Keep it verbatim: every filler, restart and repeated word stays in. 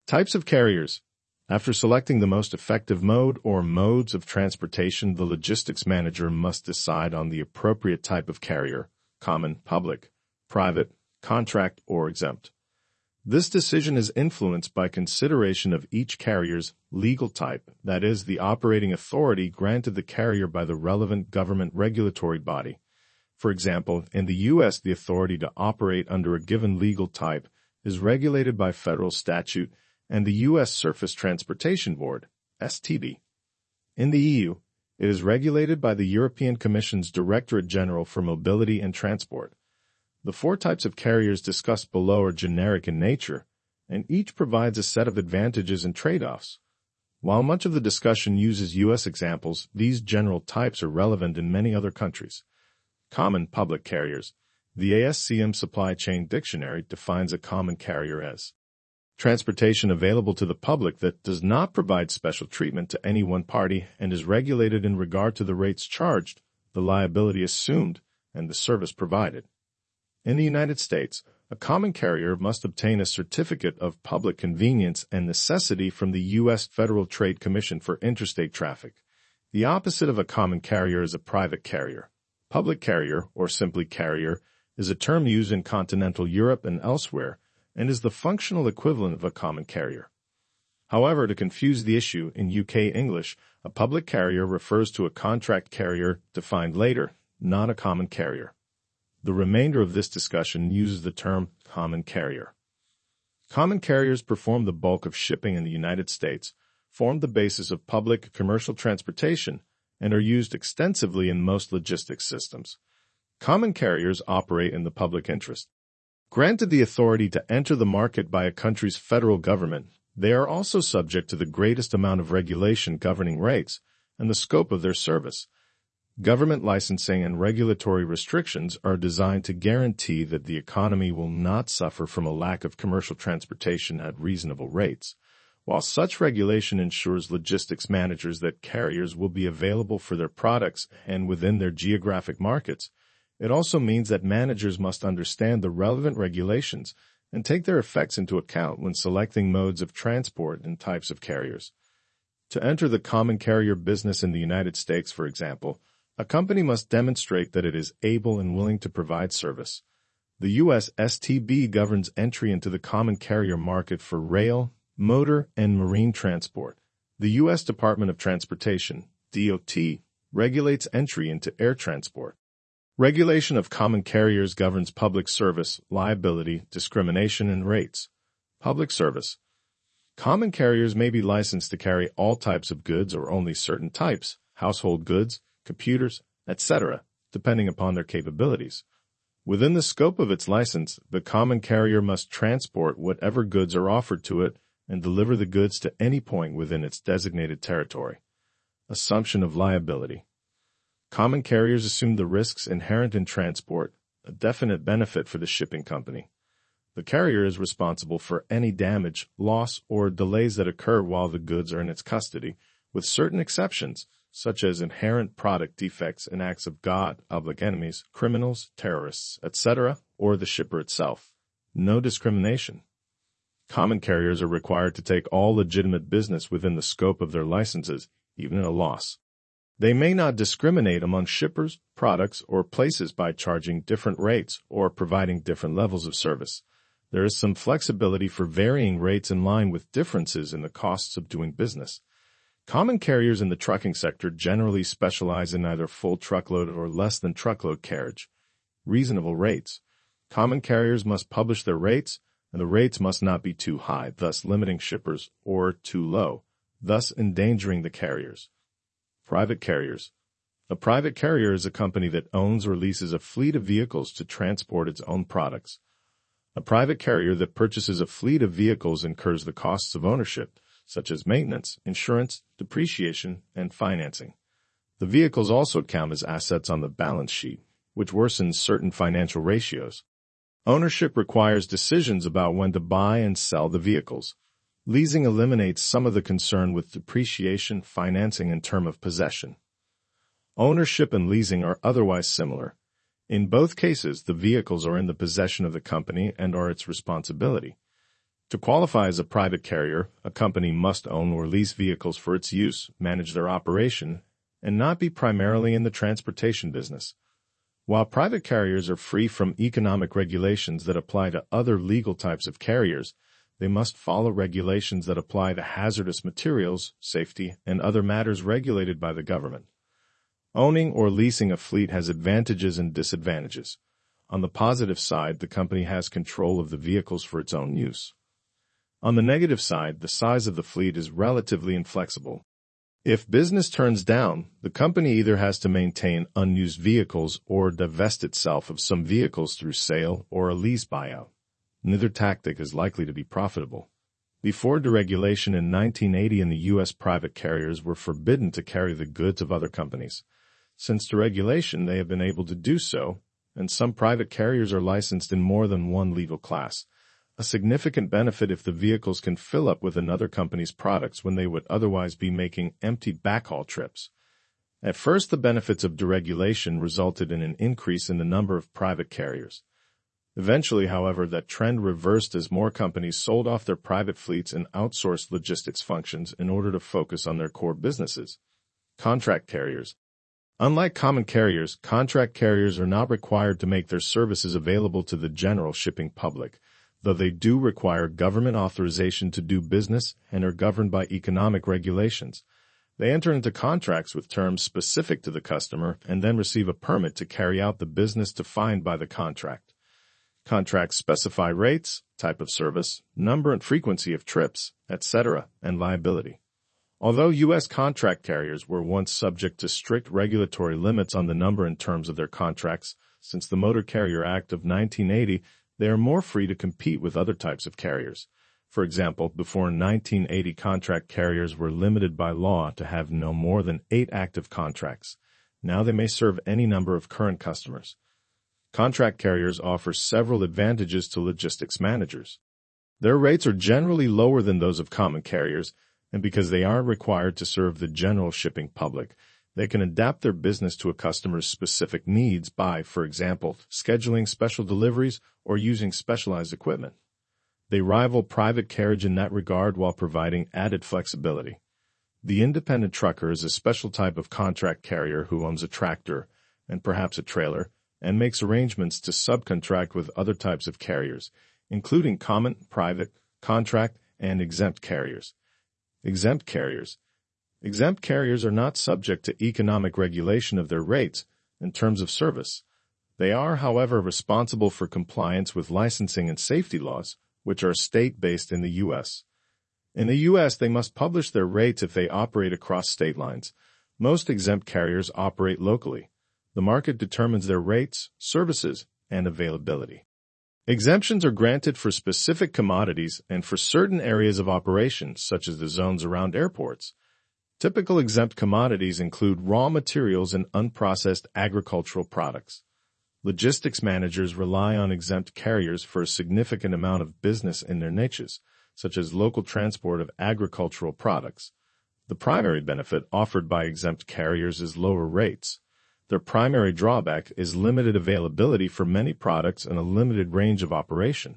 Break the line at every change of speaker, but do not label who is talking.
Types of carriers. After selecting the most effective mode or modes of transportation, the logistics manager must decide on the appropriate type of carrier: common, public, private, contract, or exempt. This decision is influenced by consideration of each carrier's legal type, that is, the operating authority granted the carrier by the relevant government regulatory body. For example, in the U S, the authority to operate under a given legal type is regulated by federal statute and the U S Surface Transportation Board, S T B. In the E U, it is regulated by the European Commission's Directorate General for Mobility and Transport. The four types of carriers discussed below are generic in nature, and each provides a set of advantages and trade-offs. While much of the discussion uses U S examples, these general types are relevant in many other countries. Common public carriers. The A S C M Supply Chain Dictionary defines a common carrier as transportation available to the public that does not provide special treatment to any one party and is regulated in regard to the rates charged, the liability assumed, and the service provided. In the United States, a common carrier must obtain a certificate of public convenience and necessity from the U S Federal Trade Commission for interstate traffic. The opposite of a common carrier is a private carrier. Public carrier, or simply carrier, is a term used in continental Europe and elsewhere, and is the functional equivalent of a common carrier. However, to confuse the issue, in U K English, a public carrier refers to a contract carrier defined later, not a common carrier. The remainder of this discussion uses the term common carrier. Common carriers perform the bulk of shipping in the United States, form the basis of public commercial transportation, and are used extensively in most logistics systems. Common carriers operate in the public interest. Granted the authority to enter the market by a country's federal government, they are also subject to the greatest amount of regulation governing rates and the scope of their service. Government licensing and regulatory restrictions are designed to guarantee that the economy will not suffer from a lack of commercial transportation at reasonable rates. While such regulation ensures logistics managers that carriers will be available for their products and within their geographic markets, it also means that managers must understand the relevant regulations and take their effects into account when selecting modes of transport and types of carriers. To enter the common carrier business in the United States, for example, a company must demonstrate that it is able and willing to provide service. The U S S T B governs entry into the common carrier market for rail, motor, and marine transport. The U S Department of Transportation, D O T, regulates entry into air transport. Regulation of common carriers governs public service, liability, discrimination, and rates. Public service. Common carriers may be licensed to carry all types of goods or only certain types, household goods, computers, et cetera, depending upon their capabilities. Within the scope of its license, the common carrier must transport whatever goods are offered to it and deliver the goods to any point within its designated territory. Assumption of liability. Common carriers assume the risks inherent in transport, a definite benefit for the shipping company. The carrier is responsible for any damage, loss, or delays that occur while the goods are in its custody, with certain exceptions, such as inherent product defects and acts of God, public enemies, criminals, terrorists, et cetera, or the shipper itself. No discrimination. Common carriers are required to take all legitimate business within the scope of their licenses, even at a loss. They may not discriminate among shippers, products, or places by charging different rates or providing different levels of service. There is some flexibility for varying rates in line with differences in the costs of doing business. Common carriers in the trucking sector generally specialize in either full truckload or less than truckload carriage. Reasonable rates. Common carriers must publish their rates, and the rates must not be too high, thus limiting shippers, or too low, thus endangering the carriers. Private carriers. A private carrier is a company that owns or leases a fleet of vehicles to transport its own products. A private carrier that purchases a fleet of vehicles incurs the costs of ownership, such as maintenance, insurance, depreciation, and financing. The vehicles also count as assets on the balance sheet, which worsens certain financial ratios. Ownership requires decisions about when to buy and sell the vehicles. Leasing eliminates some of the concern with depreciation, financing, and term of possession. Ownership and leasing are otherwise similar. In both cases, the vehicles are in the possession of the company and are its responsibility. To qualify as a private carrier, a company must own or lease vehicles for its use, manage their operation, and not be primarily in the transportation business. While private carriers are free from economic regulations that apply to other legal types of carriers, they must follow regulations that apply to hazardous materials, safety, and other matters regulated by the government. Owning or leasing a fleet has advantages and disadvantages. On the positive side, the company has control of the vehicles for its own use. On the negative side, the size of the fleet is relatively inflexible. If business turns down, the company either has to maintain unused vehicles or divest itself of some vehicles through sale or a lease buyout. Neither tactic is likely to be profitable. Before deregulation in nineteen eighty in the U S, private carriers were forbidden to carry the goods of other companies. Since deregulation, they have been able to do so, and some private carriers are licensed in more than one legal class, a significant benefit if the vehicles can fill up with another company's products when they would otherwise be making empty backhaul trips. At first, the benefits of deregulation resulted in an increase in the number of private carriers. Eventually, however, that trend reversed as more companies sold off their private fleets and outsourced logistics functions in order to focus on their core businesses. Contract carriers. Unlike common carriers, contract carriers are not required to make their services available to the general shipping public, though they do require government authorization to do business and are governed by economic regulations. They enter into contracts with terms specific to the customer and then receive a permit to carry out the business defined by the contract. Contracts specify rates, type of service, number and frequency of trips, et cetera, and liability. Although U S contract carriers were once subject to strict regulatory limits on the number and terms of their contracts, since the Motor Carrier Act of nineteen eighty, they are more free to compete with other types of carriers. For example, before nineteen eighty, contract carriers were limited by law to have no more than eight active contracts. Now they may serve any number of current customers. Contract carriers offer several advantages to logistics managers. Their rates are generally lower than those of common carriers, and because they aren't required to serve the general shipping public, they can adapt their business to a customer's specific needs by, for example, scheduling special deliveries or using specialized equipment. They rival private carriage in that regard while providing added flexibility. The independent trucker is a special type of contract carrier who owns a tractor and perhaps a trailer and makes arrangements to subcontract with other types of carriers, including common, private, contract, and exempt carriers. Exempt carriers. Exempt carriers are not subject to economic regulation of their rates in terms of service. They are, however, responsible for compliance with licensing and safety laws, which are state-based in the U S. In the U S, they must publish their rates if they operate across state lines. Most exempt carriers operate locally. The market determines their rates, services, and availability. Exemptions are granted for specific commodities and for certain areas of operation, such as the zones around airports. Typical exempt commodities include raw materials and unprocessed agricultural products. Logistics managers rely on exempt carriers for a significant amount of business in their niches, such as local transport of agricultural products. The primary benefit offered by exempt carriers is lower rates. Their primary drawback is limited availability for many products and a limited range of operation.